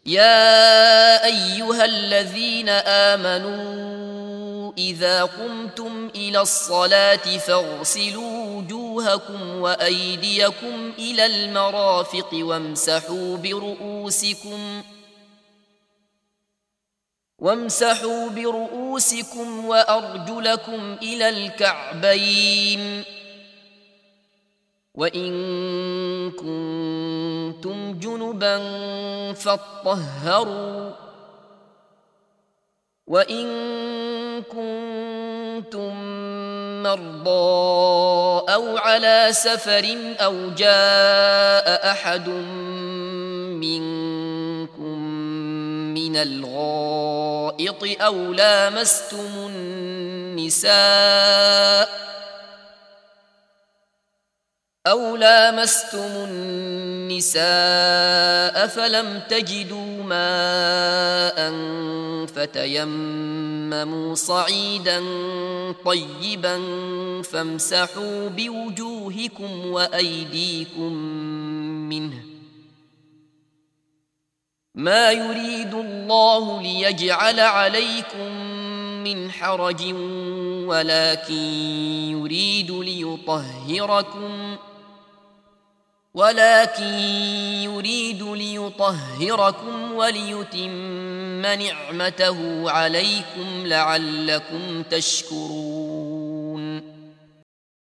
يا أيها الذين آمنوا إذا قمتم إلى الصلاة فاغسلوا وجوهكم وأيديكم إلى المرافق وامسحوا برؤوسكم وأرجلكم إلى الكعبين، وإن كنتم جنبا فاطهروا، وإن كنتم مرضى أو على سفر أو جاء أحد منكم من الغائط أو لامستم النساء فلم تجدوا ماء فتيمموا صعيدا طيبا فامسحوا بوجوهكم وأيديكم منه، ما يريد الله ليجعل عليكم من حرج ولكن يريد ليطهركم وليتم نعمته عليكم لعلكم تشكرون.